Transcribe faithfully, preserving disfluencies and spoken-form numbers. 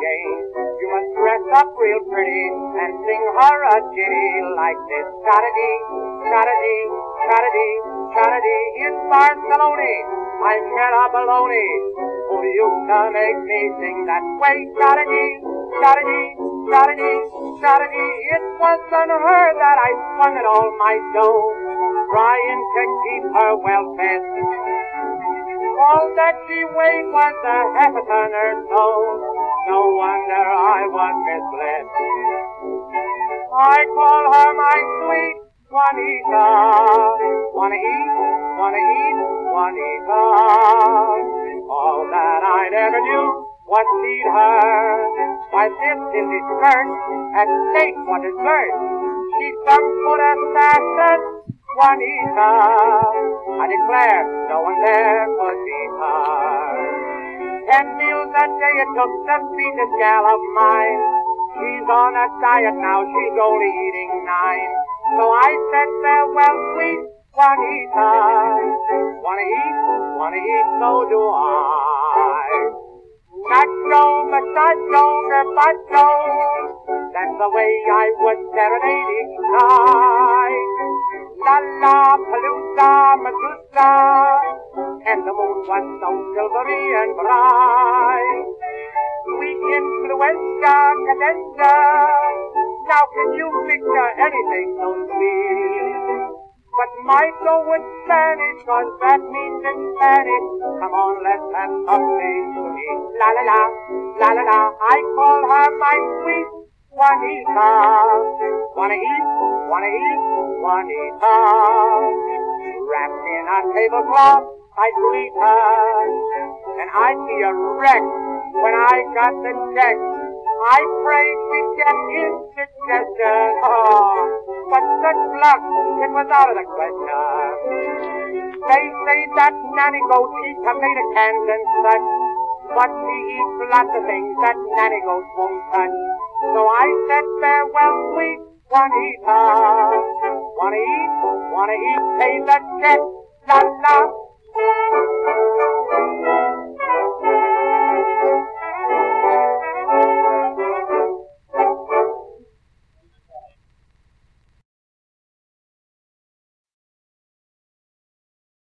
again. You must dress up real pretty and sing her a ditty like this. Cha-da-dee, cha-da-dee, cha-da-dee, cha-da-dee. In Barcelona, I met a baloney who used to make me sing that way. Cha-da-dee, cha-da-dee, cha-da-dee, cha-da-dee. It wasn't her that I swung at all my dough, trying to keep her well fed. All that she weighed was a half a ton or so. No wonder I was misled. I call her my sweet Juanita. Wanna eat, wanna eat, Juanita. All that I'd ever do was feed her. Why, this is his skirt and steak for dessert. She's some good assassin, Juanita. I declare no one there could beat her. Ten meals a day it took to feed this gal of mine. She's on a diet now, she's only eating nine. So I said farewell, sweet Juanita. Wanna eat, wanna eat, so do I. Nacho, masacho, gazpacho, that's the way I would serenade each night. La la, palooza, Medusa, and the moon was so silvery and bright. Sweet influenza, cadenza, now can you picture anything so sweet? But my soul would Spanish, cause that means in Spanish, come on, let's have something to eat. La la la, la la la, I call her my sweet Juanita. Wanna eat, wanna eat, Juanita. Wrapped in a tablecloth, I greet her, and I'd be a wreck when I got the check. I prayed she'd get indigestion. Oh, but such luck, it was out of the question. They say that nanny goat eats tomato cans and such, but she eats lots of things that nanny goats won't touch. So I said farewell, sweet Juanita. Wanna eat, wanna eat, pay the check, la la.